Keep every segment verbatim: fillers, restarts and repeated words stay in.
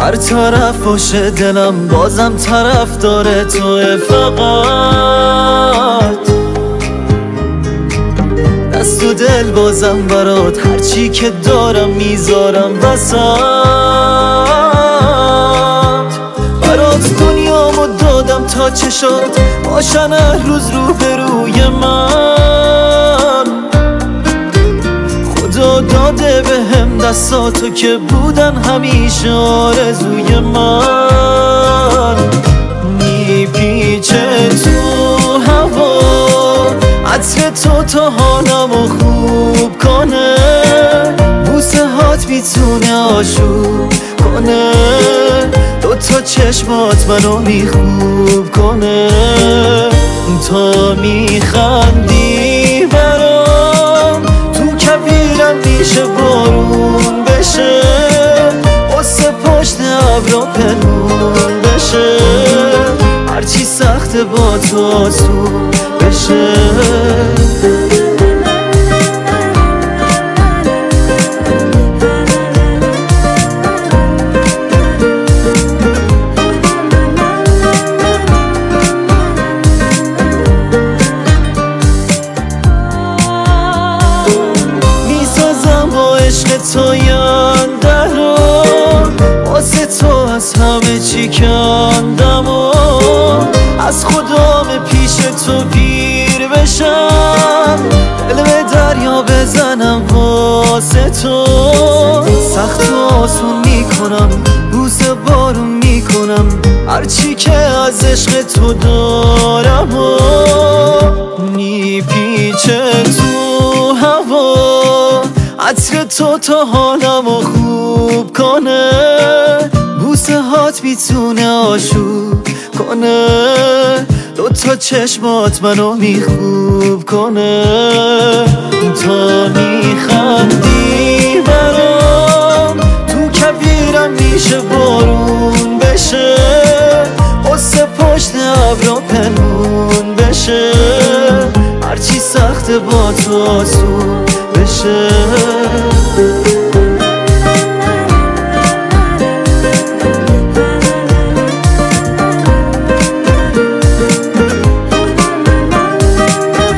هر طرف باشه دلم بازم طرف داره توه فقط دست و دل بازم برات هرچی که دارم میذارم وسط برات دنیامو دادم تا چشات باشن هر روز رو به روی من خدا داده به هم دستاتو که بودن همیشه آرزوی من میپیچه تو هوا عطر تو تا حالمو خوب کنه بوسه هات میتونه آشوب کنه دوتا چشمات منو میخوب کنه تا میخندی برام تو کبیرم میشه بارون بشه قصه پشت ابرا پنهون بشه هرچی سخته با تو آسون بشه عشق تو ینده رو واسه تو از همه چی کندم و از خودم پیش تو پیر بشم دل به دریا بزنم واسه تو سخت و آسون میکنم بوسه بارون میکنم هرچی که از عشق تو دارم و میپیچه تو هوا عطر تو تا حالمو خوب کنه بوسه هات میتونه آشوب کنه دوتا چشمات منو میخوب کنه تا میخندی برام تو کبیرم میشه بارون بشه قصه پشت ابرا پنهون بشه هرچی سخته با تو آسون بشه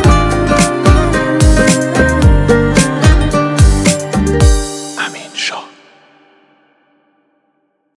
امین شاه.